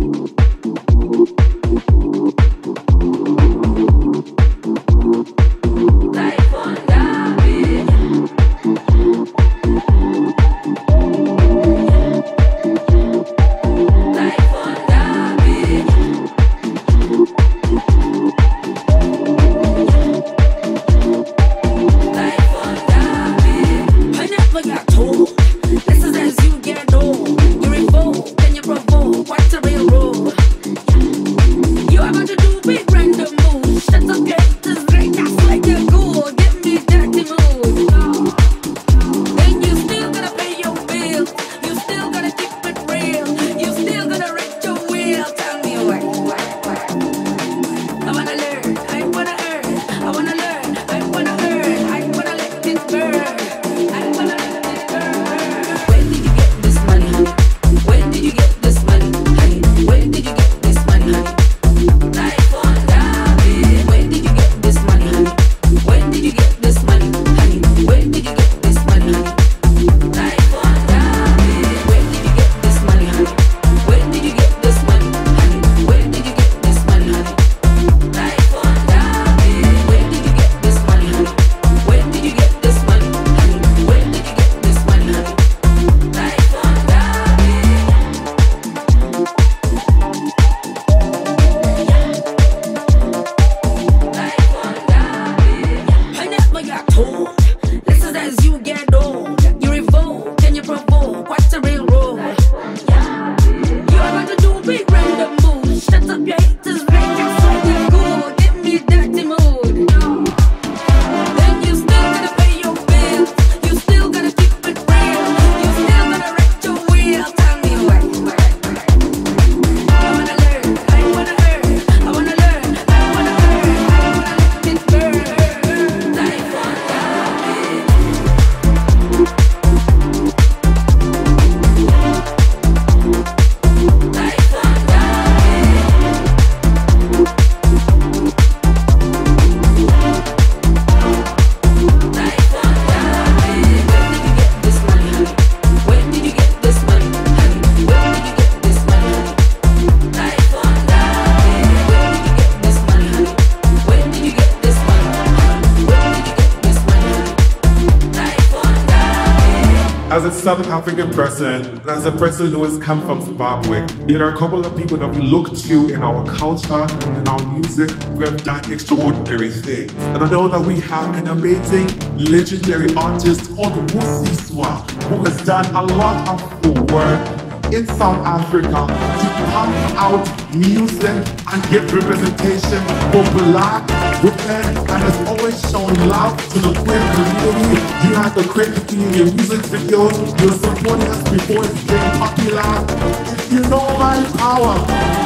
As a South African person, as a person who has come from Zimbabwe, there are a couple of people that we look to in our culture, in our music, who have done extraordinary things. And I know that we have an amazing, legendary artist called Busiswa, who has done a lot of work in South Africa to pump out music and give representation for Black women, and has always shown love to the queer community. You have the queer in your music videos, you're supporting us before it's getting popular. If you know my power,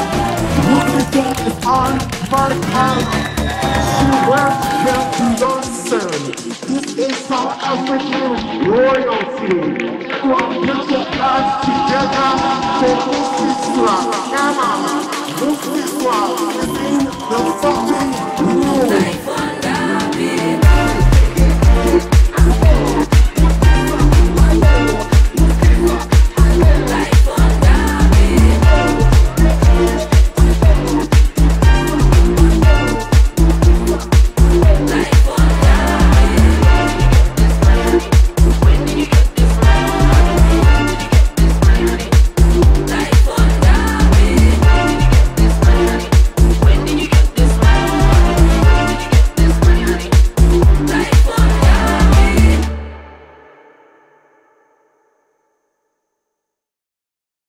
Busiswa is on my power. She wears her Beyonce. This is South African royalty. Put your hands together for Busiswa. Come on, Busiswa is in the fucking room.